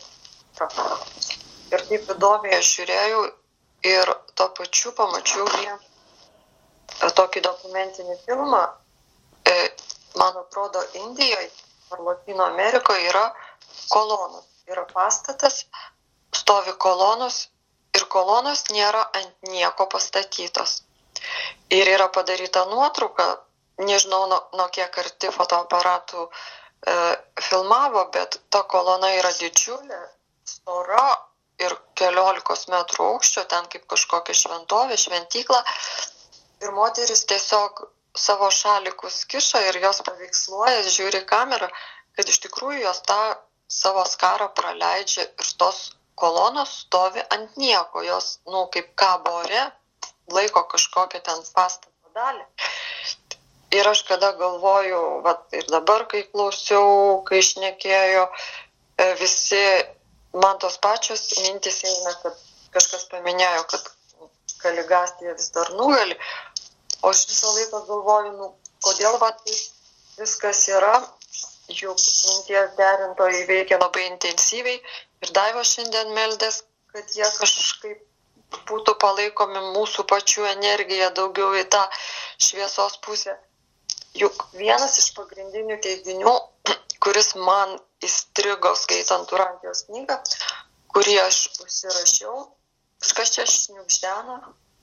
Ir taip įdomiai aš žiūrėjau, ir tuo pačiu pamačiau vieną tokį dokumentinį filmą. Man atrodo, Indijoje ar Latino Amerikoje yra kolonos. Yra pastatas, stovi kolonos ir kolonos nėra ant nieko pastatytos. Ir yra padaryta nuotrauka, nežinau, nuo, nuo kiek arti fotoaparatų e, filmavo, bet ta kolona yra didžiulė, stora, ir keliolikos metrų aukščio, ten kaip kažkokia šventovė, šventykla. Ir moteris tiesiog savo šalikus kiša ir jos paveiksluoja, žiūri kamerą, kad iš tikrųjų jos tą savo skarą praleidžia ir tos kolonos stovi ant nieko. Jos, nu, kaip kabo ore, laiko kažkokią ten pastato dalį. Ir aš kada galvoju, vat, ir dabar, kai klausiau, kai šnekėjo, visi man tos pačios mintis eina, kad kažkas paminėjo, kad Kaligastija vis dar nugali, o aš visą laiką galvoju, nu, kodėl va, viskas yra, juk minties derintojai veikia labai intensyviai ir Daiva šiandien meldės, kad jie kažkaip būtų palaikomi mūsų pačių energiją daugiau į tą šviesos pusę. Juk vienas iš pagrindinių teiginių, kuris man įstrigo skaitant Urantijos knygą, kurį aš užsirašiau, kažkas čia šniukšdena,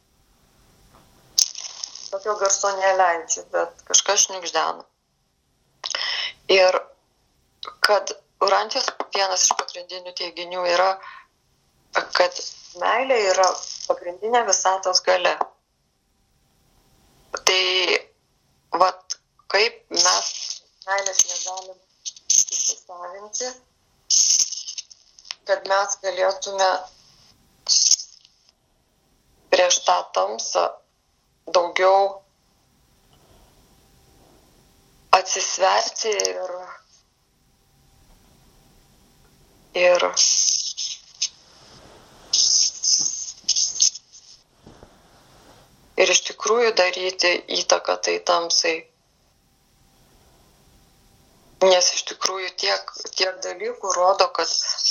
tokio garso neleidžiu, bet kažkas šniukšdena. Ir kad Urantijos vienas iš pagrindinių teiginių yra, kad meilė yra pagrindinė visatos galia. Tai vat, kaip mes meilės negalim įsisavinti, kad mes galėtume prieš tą tamsą daugiau atsisverti ir, ir ir iš tikrųjų daryti įtaką tai tamsai. Nes iš tikrųjų tiek, tiek dalykų rodo, kad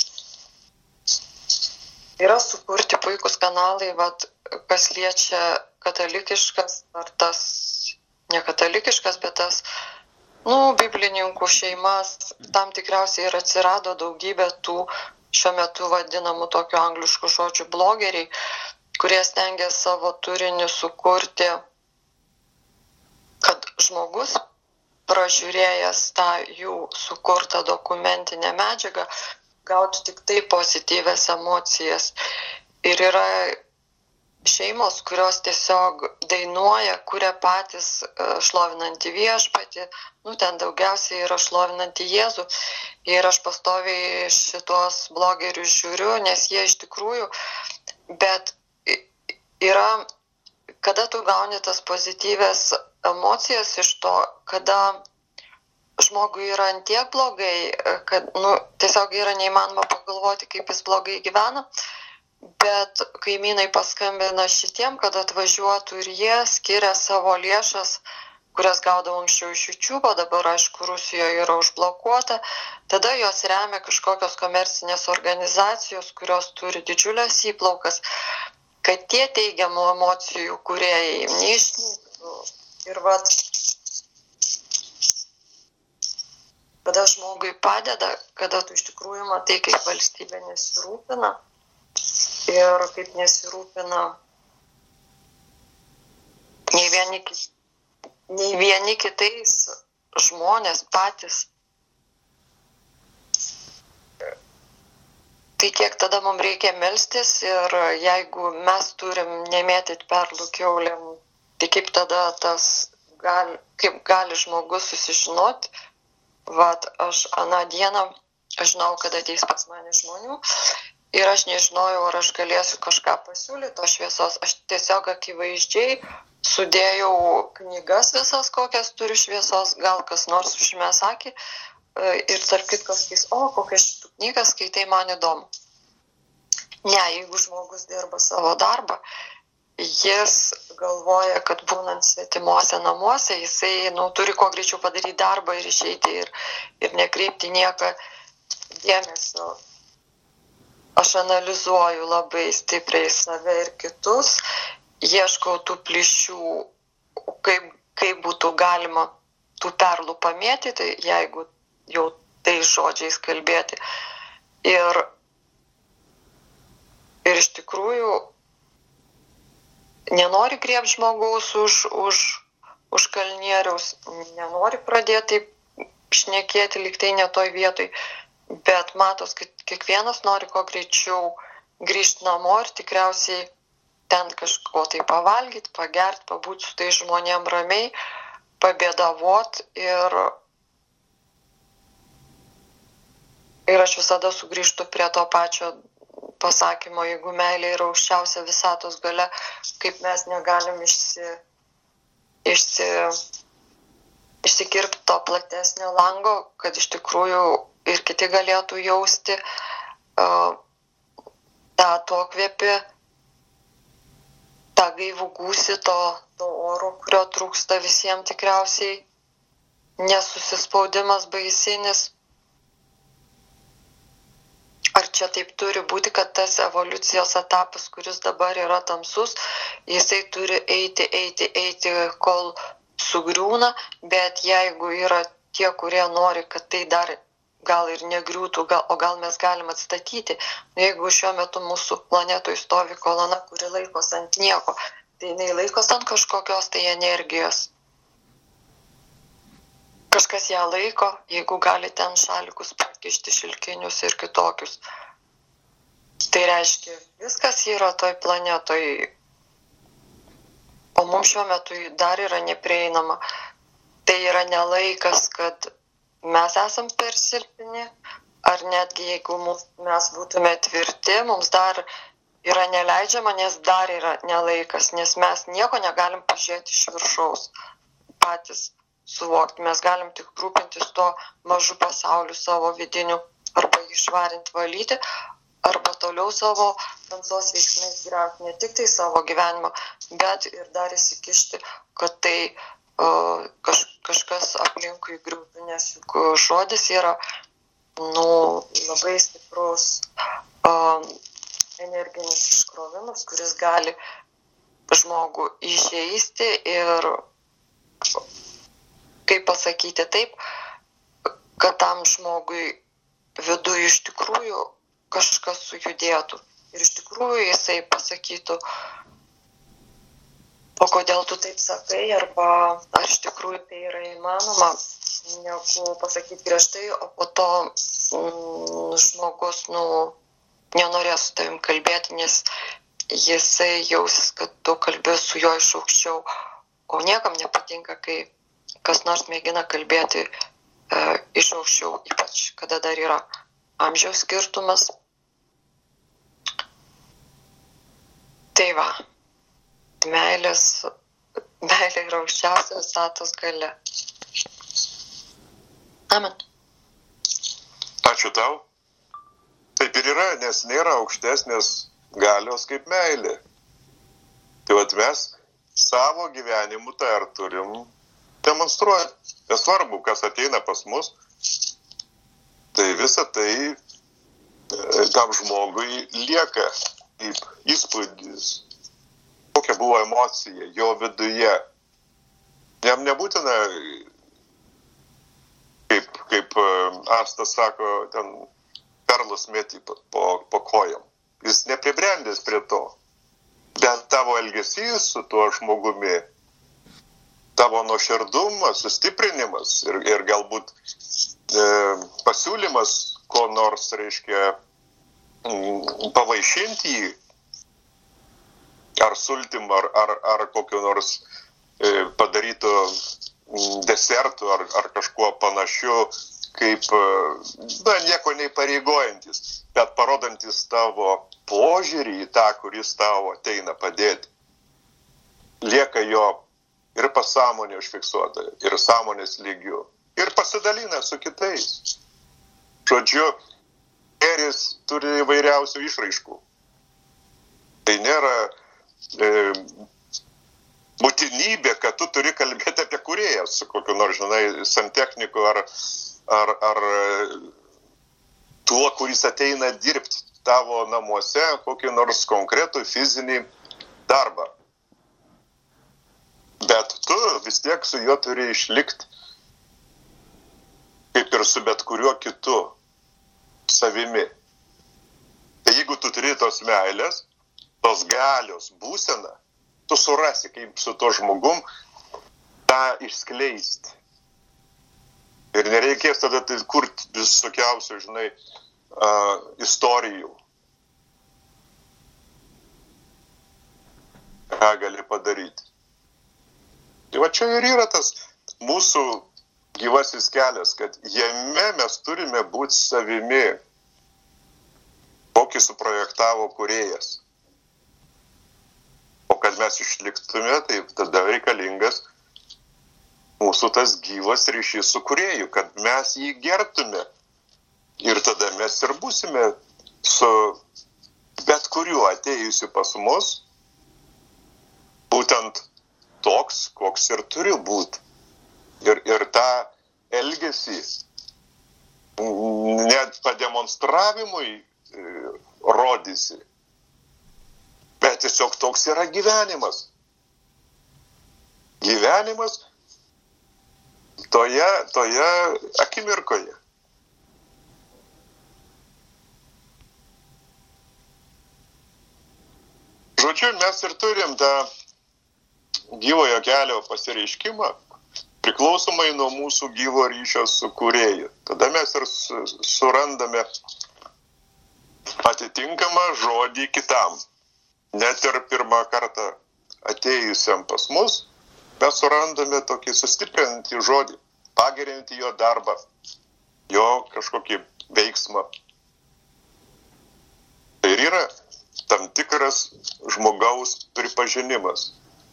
yra sukurti puikus kanalai, vat, kas liečia katalikiškas ar tas nekatalikiškas, bet tas, nu, biblininkų šeimas, tam tikriausiai ir atsirado daugybė tų šiuo metu vadinamų tokių angliškų žodžių blogeriai, kurie stengia savo turinį sukurti, kad žmogus, pražiūrėjęs tą jų sukurtą dokumentinę medžiagą, gautų tik tai pozityvias emocijas. Ir yra šeimos, kurios tiesiog dainuoja, kuria patys šlovinantį viešpatį, nu ten daugiausiai yra šlovinantį Jėzų. Ir aš pastoviai šitos blogerius žiūriu, nes jie iš tikrųjų, bet yra, kada tu gauni tas pozityvės emocijas iš to, kada žmogui yra antiek blogai, kad nu, tiesiog yra neįmanoma pagalvoti, kaip jis blogai gyvena, bet kaimynai paskambina šitiem, kad atvažiuotų ir jie skiria savo lėšas, kurias gaudavo anksčiau iš YouTube, dabar, aišku, Rusijoje yra užblokuota, tada jos remia kažkokios komercinės organizacijos, kurios turi didžiulės įplaukas, kad tie teigiamų emocijų kūrėjai neišnyktų. Ir vat, kada žmogui padeda, kada tu iš tikrųjų matai, kaip valstybė nesirūpina ir kaip nesirūpina nei vieni, nei vieni kitais žmonės patys. Tai kiek tada mums reikia melstis ir jeigu mes turim nemėtyti perlų kiaulėm, tai kaip tada tas, gali, kaip gali žmogus susižinoti, vat aš aną dieną, aš žinau, kad ateis pas mane žmonių ir aš nežinojau, ar aš galėsiu kažką pasiūlyti tos šviesos, aš tiesiog akivaizdžiai sudėjau knygas visas, kokias turiu šviesos, gal kas nors užmės akį. Ir tarp kitko sakys, o kokias šitų knygas skaitai, man įdomu. Ne, jeigu žmogus dirba savo darbą, jis galvoja, kad būnant svetimuose namuose, jisai nu, turi kuo greičiau padaryti darbą ir išeiti ir, ir nekreipti nieką dėmesio. Aš analizuoju labai stipriai save ir kitus, ieškau tų plyšių, kaip, kaip būtų galima tų perlų pamėtyti, jeigu jau tai žodžiais kalbėti. Ir, ir iš tikrųjų nenori griebti žmogaus už, už, už kalnieriaus, nenori pradėti šnekėti lyg tai ne toj vietoj, bet matos, kad kiekvienas nori kuo greičiau grįžti namo ir tikriausiai ten kažko tai pavalgyti, pagerti, pabūti su tai žmonėm ramiai, pabėdavot ir Ir aš visada sugrįžtu prie to pačio pasakymo, jeigu meilė yra aukščiausia visatos galia, kaip mes negalim išsi, išsi, išsikirpti to platesnio lango, kad iš tikrųjų ir kiti galėtų jausti uh, tą atokvėpį, tą gaivų gūsį, to, to oro, kurio trūksta visiems tikriausiai, nesusispaudimas baisinis. Ar čia taip turi būti, kad tas evoliucijos etapas, kuris dabar yra tamsus, jisai turi eiti, eiti, eiti, kol sugriūna, bet jeigu yra tie, kurie nori, kad tai dar gal ir negriūtų, gal, o gal mes galim atstatyti, jeigu šiuo metu mūsų planetoje stovi kolona, kuri laikos ant nieko, tai jinai laikos ant kažkokios tai energijos. Kažkas ją laiko, jeigu gali ten šalikus pakišti, šilkinius ir kitokius. Tai reiškia, viskas yra toj planetoj, o mums šiuo metu dar yra neprieinama. Tai yra nelaikas, kad mes esam per silpni, ar netgi jeigu mums, mes būtume tvirti, mums dar yra neleidžiama, nes dar yra nelaikas, nes mes nieko negalim pažiūrėti iš viršaus patys. Suvokti. Mes galim tik rūpintis tuo mažu pasauliu savo vidiniu, arba išvarinti, valyti, arba toliau savo tamsos veiksmais griauti ne tik tai savo gyvenimą, bet ir dar įsikišti, kad tai uh, kaž, kažkas aplinkui griūtų, nes žodis yra nu, labai stiprus uh, energinis iškrovimas, kuris gali žmogų įžeisti ir kaip pasakyti taip, kad tam žmogui viduje iš tikrųjų kažkas sujudėtų. Ir iš tikrųjų jisai pasakytų, o kodėl tu taip sakai, arba ar iš tikrųjų tai yra įmanoma, negu pasakyti griežtai, o po to mm, žmogus nu, nenorės su tavim kalbėti, nes jisai jausis, kad tu kalbė su juo iš aukščiau, o niekam nepatinka, kai kas nors mėgina kalbėti e, iš aukščiau, ypač kada dar yra amžiaus skirtumas. Tai va, meilės, meilė yra aukščiausia visatos galia. Amen. Ačiū tau. Taip ir yra, nes nėra aukštesnės galios kaip meilė. Tai vat mes savo gyvenimu tai ar turim demonstruoti. Nesvarbu, kas ateina pas mus, tai visa tai e, tam žmogui lieka kaip įspūdis, kokia buvo emocija jo viduje. Jam nebūtina, kaip, kaip Asta sako, ten perlus mėti po, po kojom. Jis nepribrendęs prie to. Bet tavo elgesys su tuo žmogumi, tavo nuoširdumas, sustiprinimas ir, ir galbūt e, pasiūlymas, ko nors, reiškia, m, pavaišinti jį, ar sultim, ar, ar, ar kokio nors e, padaryto m, desertų, ar, ar kažkuo panašiu, kaip, na, nieko neįpareigojantis, bet parodantis tavo požiūrį į tą, kuris tavo ateina padėti. Lieka jo ir pasąmonė užfiksuota, ir sąmonės lygių, ir pasidalina su kitais. Žodžiu, gėris turi įvairiausių išraiškų. Tai nėra e, būtinybė, kad tu turi kalbėti apie kūrėją su kokiu nors, žinai, santechniku ar, ar, ar tuo, kuris ateina dirbti tavo namuose, kokį nors konkretų fizinį darbą. Bet tu vis tiek su juo turi išlikti, kaip ir su bet kuriuo kitu savimi. Tai jeigu tu turi tos meilės, tos galios būseną, tu surasi, kaip su to žmogum tą išskleisti. Ir nereikės tada tai kurti visokiausių, žinai, uh, istorijų. Ką gali padaryti. Tai va čia ir yra tas mūsų gyvasis kelias, kad jame mes turime būti savimi, kokį suprojektavo kūrėjas. O kad mes išliktume, tai tada reikalingas mūsų tas gyvas ryšys su kūrėju, kad mes jį gerbtume. Ir tada mes ir būsime su bet kuriuo atėjusiu pas mus, būtent toks, koks ir turi būti. Ir, ir tą elgesį, net pademonstravimui rodysi. Bet tiesiog toks yra gyvenimas. Gyvenimas toje, toje akimirkoje. Žodžiu, mes ir turim tą gyvojo kelio pasireiškimą priklausomai nuo mūsų gyvo ryšio su kūrėju. Tada mes ir surandame atitinkamą žodį kitam. Net ir pirmą kartą atėjusiam pas mus, mes surandame tokį sustiprinantį žodį, pagerinti jo darbą, jo kažkokį veiksmą. Tai ir yra tam tikras žmogaus pripažinimas.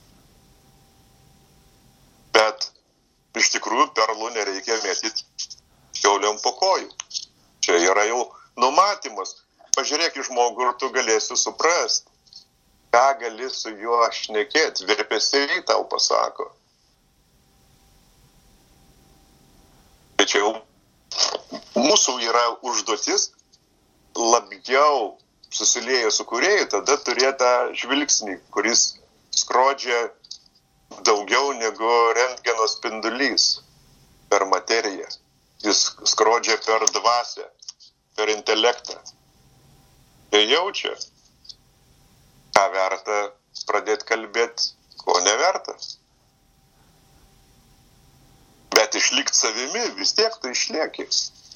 Bet iš tikrųjų perlų nereikia mėtyti kiauliam po kojų. Čia yra jau numatymas. Pažiūrėk į žmogų ir tu galėsi suprasti, ką gali su juo šnekėti. Virpesiai tau pasako. Tačiau mūsų yra užduotis labiau susilieję su kūrėju, tada turėti tą žvilgsnį, kuris skrodžia daugiau negu rentgeno spindulys per materiją. Jis skrodžia per dvasią, per intelektą. Jie jaučia, ką verta pradėti kalbėti, ko neverta. Bet išlikti savimi vis tiek tu išlieki.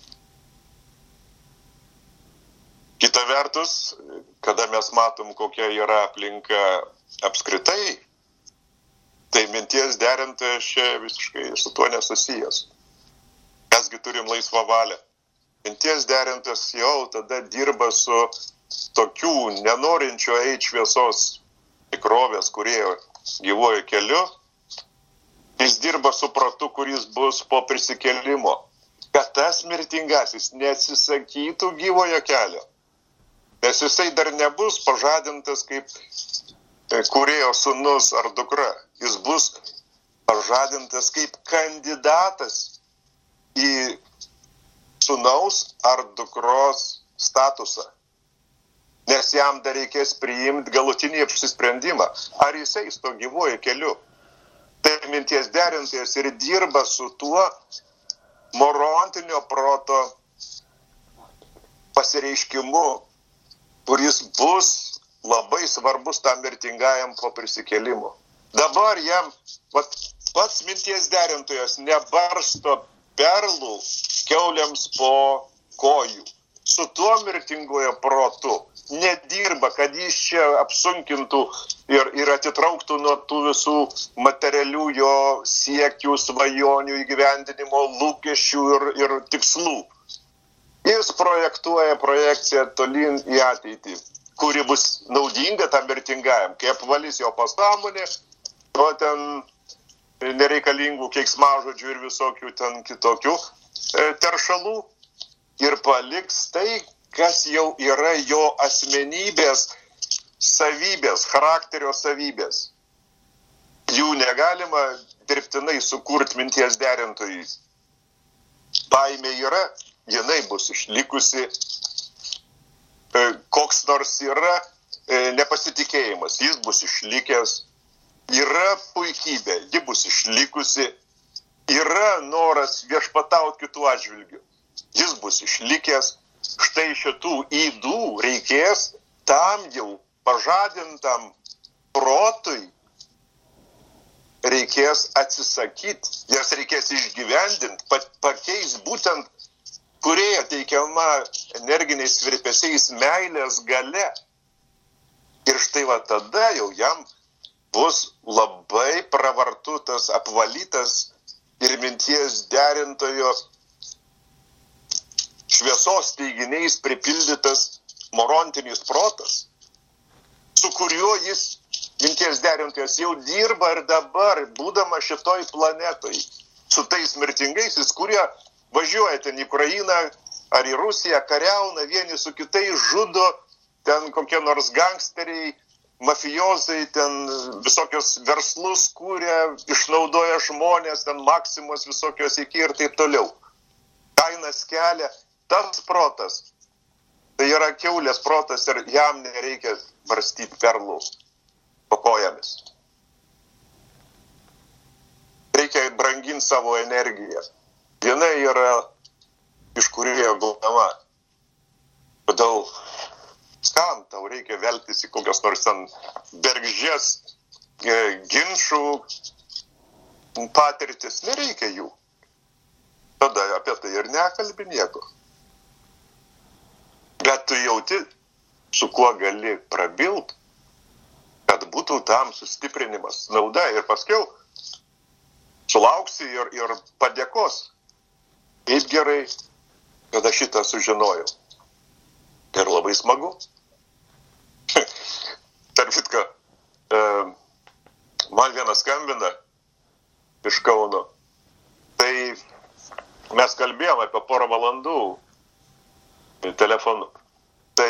Kita vertus, kada mes matom, kokia yra aplinka apskritai, tai minties derintojas čia visiškai su tuo nesusijęs. Mesgi turim laisvą valią. Minties derintojas jau tada dirba su tokių nenorinčio eiti šviesos tikrovės, kurie gyvuoja keliu. Jis dirba su protu, kuris bus po prisikėlimo. Kad tas mirtingasis neatsisakytų gyvojo kelio. Nes jisai dar nebus pažadintas kaip kūrėjo sūnus ar dukra. Jis bus pažadintas kaip kandidatas į sūnaus ar dukros statusą. Nes jam dar reikės priimti galutinį apsisprendimą, ar jisai eis to gyvuoju keliu. Tai minties derintojas ir dirba su tuo morontinio proto pasireiškimu, kuris bus labai svarbus tam mirtingajam po prisikėlimo. Dabar jam vat, pats minties derintojas nebarsto perlų kiauliams po kojų. Su tuo mirtingojo protu nedirba, kad jis čia apsunkintų ir, ir atitrauktų nuo tų visų materialių jo siekių, svajonių, įgyvendinimo, lūkesčių ir, ir tikslų. Jis projektuoja projekciją tolyn į ateitį, kuri bus naudinga tam mirtingajam, kai apvalys jo pasąmonė, o ten nereikalingų keiksmažodžių ir visokių ten kitokių teršalų ir paliks tai, kas jau yra jo asmenybės savybės, charakterio savybės. Jų negalima dirbtinai sukurti minties derintojui. Baimė yra, jinai bus išlikusi, koks nors yra nepasitikėjimas, jis bus išlikęs, yra puikybė, ji bus išlikusi, yra noras viešpatauti kitų atžvilgių, jis bus išlikęs. Štai šitų ydų reikės tam jau pažadintam protui, reikės atsisakyti, jas reikės išgyvendinti, pakeis būtent kūrėjo teikiama energiniais virpesiais meilės gale. Ir štai va tada jau jam bus labai pravartutas, apvalytas ir minties derintojo šviesos teiginiais pripildytas morontinis protas, su kuriuo jis, minties derintojas, jau dirba ir dabar, būdama šitoj planetoj, su tais mirtingaisiais, kurie važiuoja ten į Ukrainą ar į Rusiją, kariauna vieni su kitais, žudo, ten kokie nors gangsteriai, mafijozai ten visokios verslus kūrė, išnaudoja žmonės, ten maksimos visokios iki ir taip toliau. Kainas kelia, tas protas, tai yra kiaulės protas ir jam nereikia varstyti perlų po kojomis. Reikia branginti savo energiją. Viena yra iš kūrėjo gaunama. Todėl kam tau reikia veltis į kokias nors ten bergždžias e, ginčų patirtis, nereikia jų. Tada apie tai ir nekalbi nieko. Bet tu jauti, su kuo gali prabilt, kad būtų tam sustiprinimas, nauda ir paskiau sulauksi ir, ir padėkos. Kaip gerai, kad aš šitą sužinojau. Ir labai smagu. Tarp kitko, e, man vienas skambina iš Kauno. Tai mes kalbėjome apie porą valandų telefonu. Tai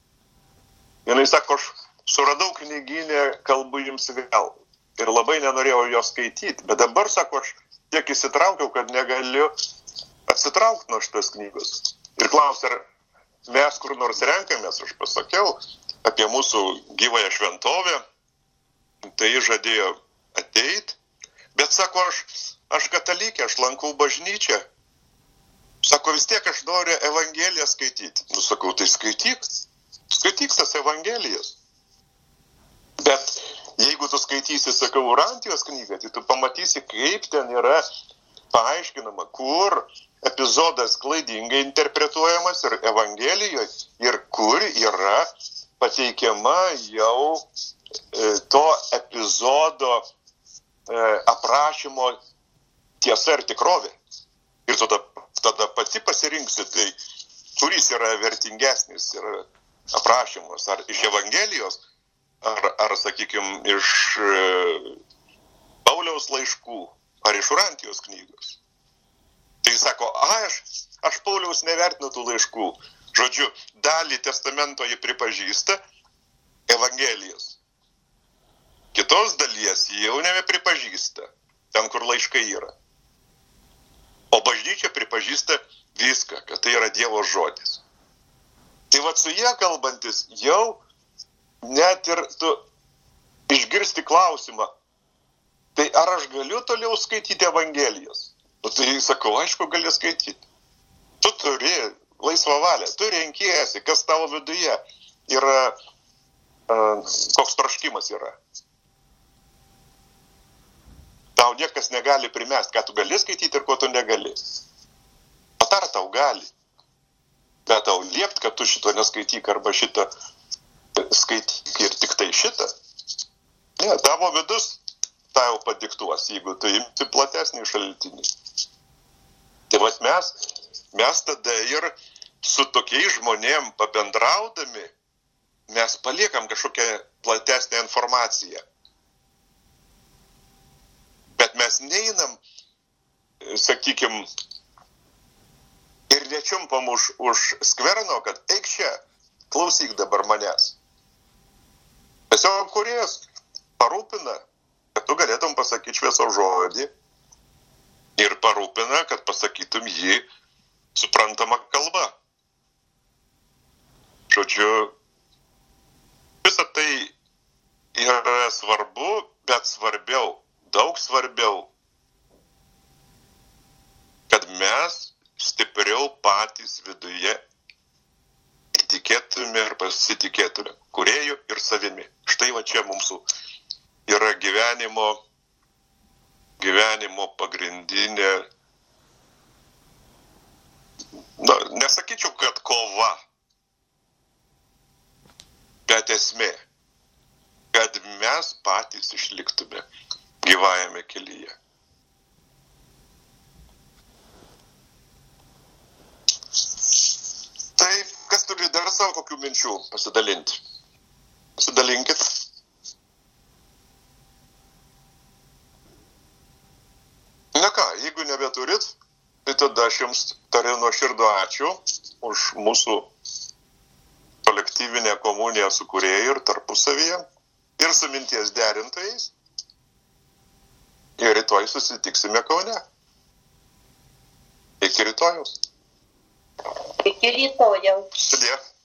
jinai sako, aš suradau knyginę, kalbu jums vėl. Ir labai nenorėjau jos skaityti. Bet dabar, sako, aš tiek įsitraukiau, kad negaliu atsitraukti nuo šitos knygos. Ir klaus, ar mes kur nors renkamės, aš pasakiau apie mūsų gyvąją šventovę, tai žadėjo ateit, bet sako, aš, aš katalikė, aš lankau bažnyčią. Sako, vis tiek aš noriu Evangeliją skaityti. Nu, sakau, tai skaityk, skaityk tas Evangelijas. Bet jeigu tu skaitysi, sakau, Urantijos knygą, tai tu pamatysi, kaip ten yra paaiškinama, kur epizodas klaidingai interpretuojamas ir Evangelijoje, ir kur yra pateikiama jau e, to epizodo e, aprašymo tiesa ir tikrovė. Ir tada, tada pati pasirinksi, tai kuris yra vertingesnis ir aprašymas, ar iš Evangelijos, ar, ar sakykime, iš e, Pauliaus laiškų, ar iš Urantijos knygos. Tai sako, aš, aš Pauliaus nevertinu tų laiškų. Žodžiu, dalį testamento jį pripažįsta Evangelijos. Kitos dalies jį jau nebepripažįsta, ten kur laiškai yra. O bažnyčia pripažįsta viską, kad tai yra Dievo žodis. Tai vat su jie kalbantis jau net ir tu išgirsti klausimą, tai ar aš galiu toliau skaityti Evangelijos? Nu, tai sakau, aišku, gali skaityti. Tu turi laisvą valią, tu renkiesi, kas tavo viduje yra, uh, koks troškimas yra. Tau niekas negali primesti, ką tu gali skaityti ir ko tu negali. Patar tau gali. Bet tau liept, kad tu šito neskaityk arba šitą skaityk ir tik tai šitą. Ne, tavo vidus tau padiktuos, jeigu tu imti platesnį šaltinį. Tai vat mes, mes tada ir su tokiais žmonėm pabendraudami, mes paliekam kažkokią platesnę informaciją. Bet mes neinam, sakykim, ir nečiumpam už, už skverno, kad eik čia, klausyk dabar manęs. Tiesiog Kūrėjas parūpina, kad tu galėtum pasakyti šviesos žodį ir parūpina, kad pasakytum jį suprantama kalba. Žodžiu, visa tai yra svarbu, bet svarbiau, daug svarbiau, kad mes stipriau patys viduje įtikėtume ir pasitikėtume Kūrėju ir savimi. Štai va čia mūsų yra gyvenimo, gyvenimo pagrindinė, na, nesakyčiau, kad kova, bet esmė, kad mes patys išliktume gyvajame kelyje. Tai kas turi dar savo kokių minčių pasidalinti? Pasidalinkit. Na ką, jeigu nebeturit, tai tada aš jums tariu nuoširdų ačiū už mūsų kolektyvinę komuniją su Kūrėju ir tarpusavyje. ir su minties derintojais. Ir rytoj susitiksime Kaune. Iki rytojaus. Iki rytojaus. Sudie.